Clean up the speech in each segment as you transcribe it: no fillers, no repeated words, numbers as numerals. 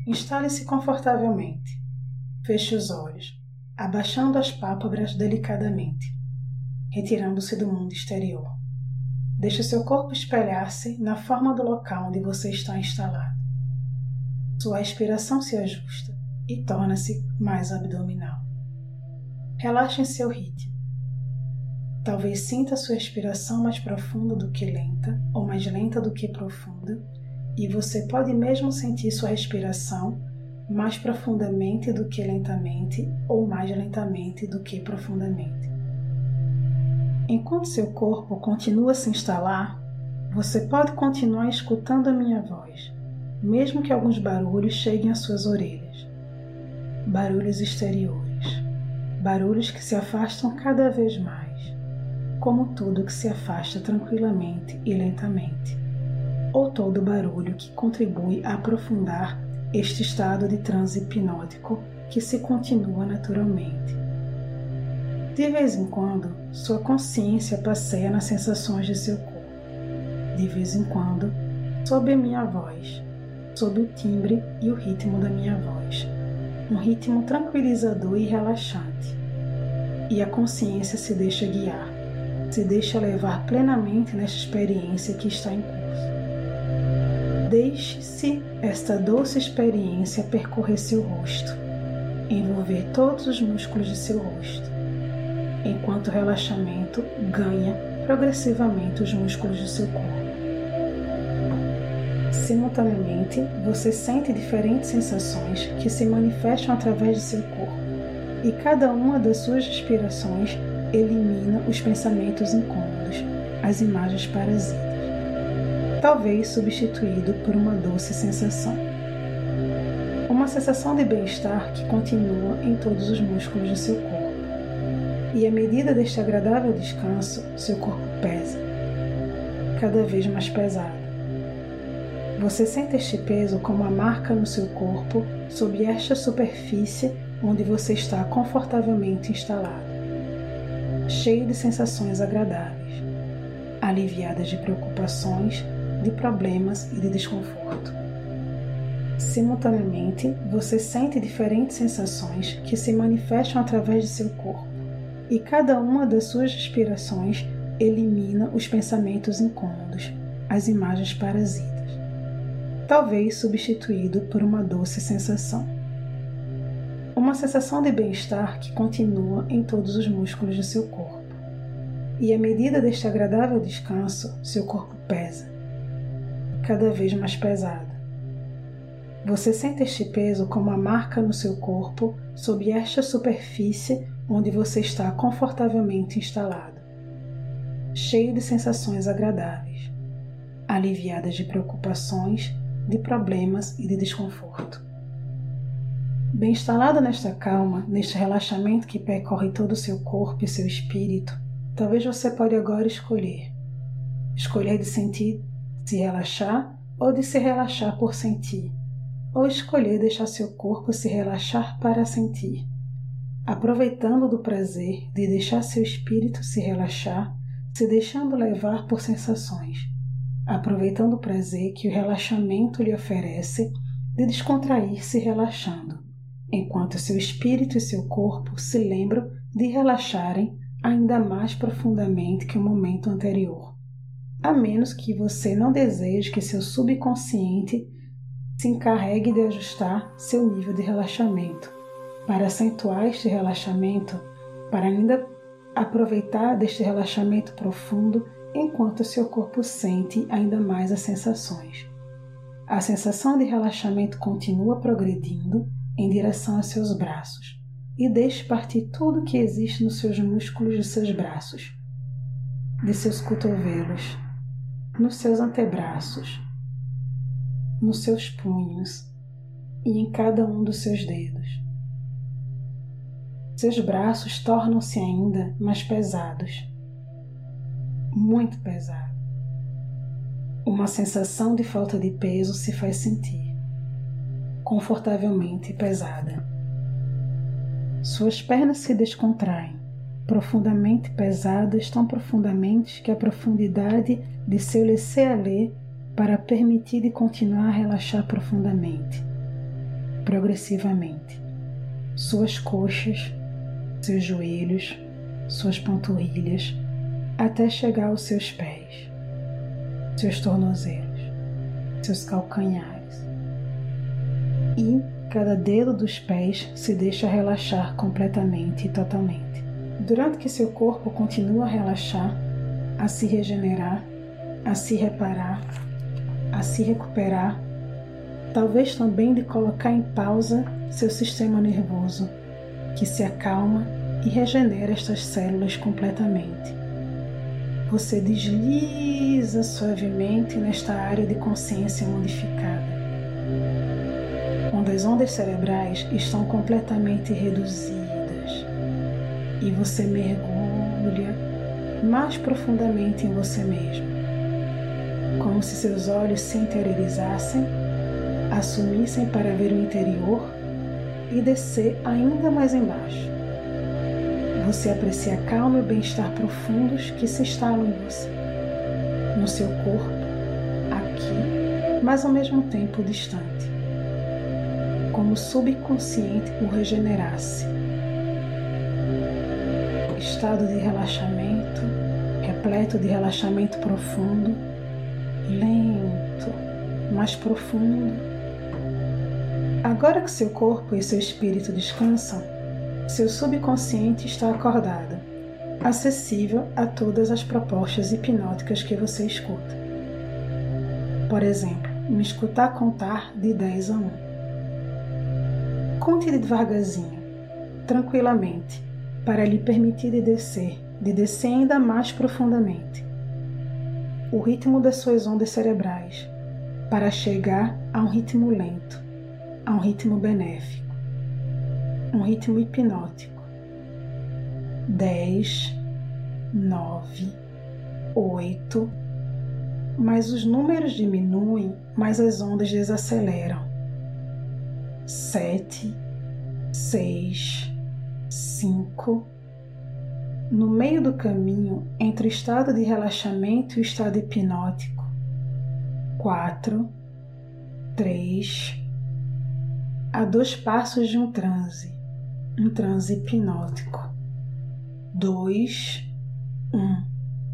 Instale-se confortavelmente. Feche os olhos, abaixando as pálpebras delicadamente, retirando-se do mundo exterior. Deixe seu corpo espelhar-se na forma do local onde você está instalado. Sua respiração se ajusta e torna-se mais abdominal. Relaxe em seu ritmo. Talvez sinta sua respiração mais profunda do que lenta, ou mais lenta do que profunda, e você pode mesmo sentir sua respiração mais profundamente do que lentamente, ou mais lentamente do que profundamente. Enquanto seu corpo continua a se instalar, você pode continuar escutando a minha voz, mesmo que alguns barulhos cheguem às suas orelhas. Barulhos exteriores, barulhos que se afastam cada vez mais, como tudo que se afasta tranquilamente e lentamente, ou todo barulho que contribui a aprofundar este estado de transe hipnótico que se continua naturalmente. De vez em quando, sua consciência passeia nas sensações de seu corpo. De vez em quando, sob a minha voz, sob o timbre e o ritmo da minha voz, um ritmo tranquilizador e relaxante. E a consciência se deixa guiar, se deixa levar plenamente nesta experiência que está em curso. Deixe-se esta doce experiência percorrer seu rosto, envolver todos os músculos de seu rosto, enquanto o relaxamento ganha progressivamente os músculos do seu corpo. Simultaneamente, você sente diferentes sensações que se manifestam através de seu corpo, e cada uma das suas respirações elimina os pensamentos incômodos, as imagens parasitas, talvez substituído por uma doce sensação. Uma sensação de bem-estar que continua em todos os músculos do seu corpo. E à medida deste agradável descanso, seu corpo pesa, cada vez mais pesado. Você sente este peso como uma marca no seu corpo sob esta superfície onde você está confortavelmente instalado, cheio de sensações agradáveis, aliviadas de preocupações, de problemas e de desconforto. Simultaneamente, você sente diferentes sensações que se manifestam através de seu corpo, e cada uma das suas respirações elimina os pensamentos incômodos, as imagens parasitas, talvez substituído por uma doce sensação. Uma sensação de bem-estar que continua em todos os músculos do seu corpo. E à medida deste agradável descanso, seu corpo pesa, cada vez mais pesado. Você sente este peso como uma marca no seu corpo sob esta superfície onde você está confortavelmente instalado, cheio de sensações agradáveis, aliviadas de preocupações, de problemas e de desconforto. Bem instalado nesta calma, neste relaxamento que percorre todo o seu corpo e seu espírito, talvez você pode agora escolher de sentir, se relaxar ou de se relaxar por sentir, ou escolher deixar seu corpo se relaxar para sentir, aproveitando do prazer de deixar seu espírito se relaxar, se deixando levar por sensações, aproveitando o prazer que o relaxamento lhe oferece de descontrair-se relaxando, enquanto seu espírito e seu corpo se lembram de relaxarem ainda mais profundamente que o momento anterior, a menos que você não deseje que seu subconsciente se encarregue de ajustar seu nível de relaxamento, para acentuar este relaxamento, para ainda aproveitar deste relaxamento profundo enquanto seu corpo sente ainda mais as sensações. A sensação de relaxamento continua progredindo em direção aos seus braços e deixe partir tudo que existe nos seus músculos de seus braços, de seus cotovelos, nos seus antebraços, nos seus punhos e em cada um dos seus dedos. Seus braços tornam-se ainda mais pesados, muito pesados. Uma sensação de falta de peso se faz sentir, confortavelmente pesada. Suas pernas se descontraem, profundamente pesadas, tão profundamente que a profundidade de seu laisser-aller para permitir de continuar a relaxar profundamente. progressivamente. Suas coxas, seus joelhos, suas panturrilhas, até chegar aos seus pés, seus tornozelos, seus calcanhares. E cada dedo dos pés se deixa relaxar completamente e totalmente. Durante que seu corpo continua a relaxar, a se regenerar, a se reparar, a se recuperar, talvez também de colocar em pausa seu sistema nervoso, que se acalma e regenera estas células completamente. Você desliza suavemente nesta área de consciência modificada, onde as ondas cerebrais estão completamente reduzidas e você mergulha mais profundamente em você mesmo, como se seus olhos se interiorizassem, assumissem para ver o interior e descer ainda mais embaixo. Você aprecia a calma e o bem-estar profundos que se instalam em você, no seu corpo, aqui, mas ao mesmo tempo distante, como o subconsciente o regenerasse. Estado de relaxamento, repleto de relaxamento profundo, lento, mais profundo. Agora que seu corpo e seu espírito descansam, seu subconsciente está acordado, acessível a todas as propostas hipnóticas que você escuta. Por exemplo, me escutar contar de 10 a 1. Conte devagarzinho, tranquilamente, para lhe permitir de descer ainda mais profundamente. O ritmo das suas ondas cerebrais, para chegar a um ritmo lento, a um ritmo benéfico, um ritmo hipnótico. 10, 9, 8, mas os números diminuem, mas as ondas desaceleram. 7, 6, 5. No meio do caminho entre o estado de relaxamento e o estado hipnótico. 4, 3. A 2 passos de um transe hipnótico. 2, 1.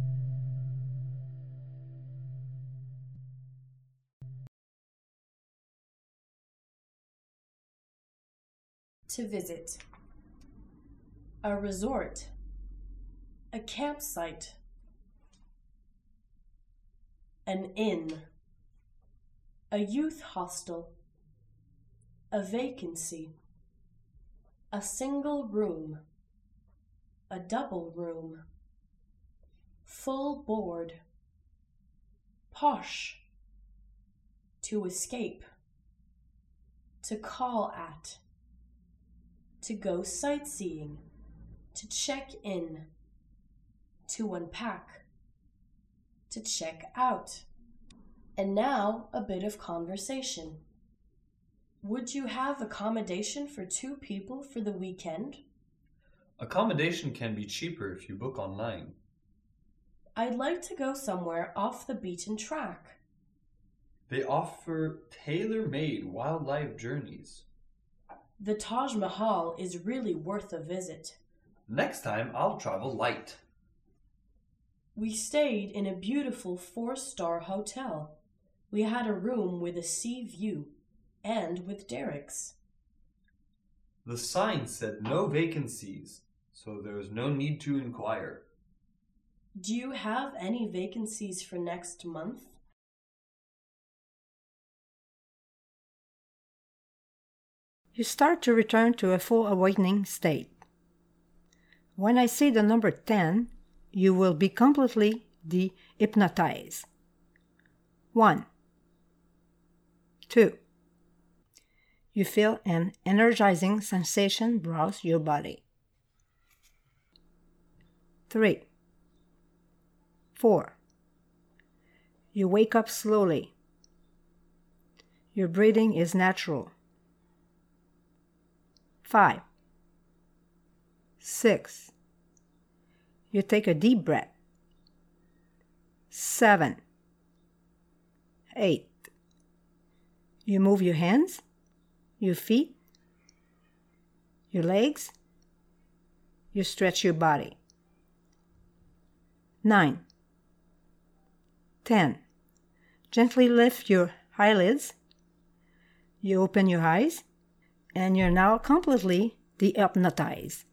To visit. A resort. A campsite. An inn. A youth hostel. A vacancy. A single room. A double room. Full board. Posh. To escape. To call at. To go sightseeing. To check in. To unpack. To check out. And now a bit of conversation. Would you have accommodation for 2 people for the weekend? Accommodation can be cheaper if you book online. I'd like to go somewhere off the beaten track. They offer tailor-made wildlife journeys. The Taj Mahal is really worth a visit. Next time, I'll travel light. We stayed in a beautiful 4-star hotel. We had a room with a sea view and with derricks. The sign said no vacancies, so there is no need to inquire. Do you have any vacancies for next month? You start to return to a full awakening state. When I say the number 10, you will be completely de-hypnotized. 1, 2. You feel an energizing sensation browse your body. 3, 4. You wake up slowly. Your breathing is natural. 5, 6. You take a deep breath. 7, 8. You move your hands, your feet, your legs. You stretch your body. 9. 10. Gently lift your eyelids. You open your eyes, and you're now completely dehypnotized.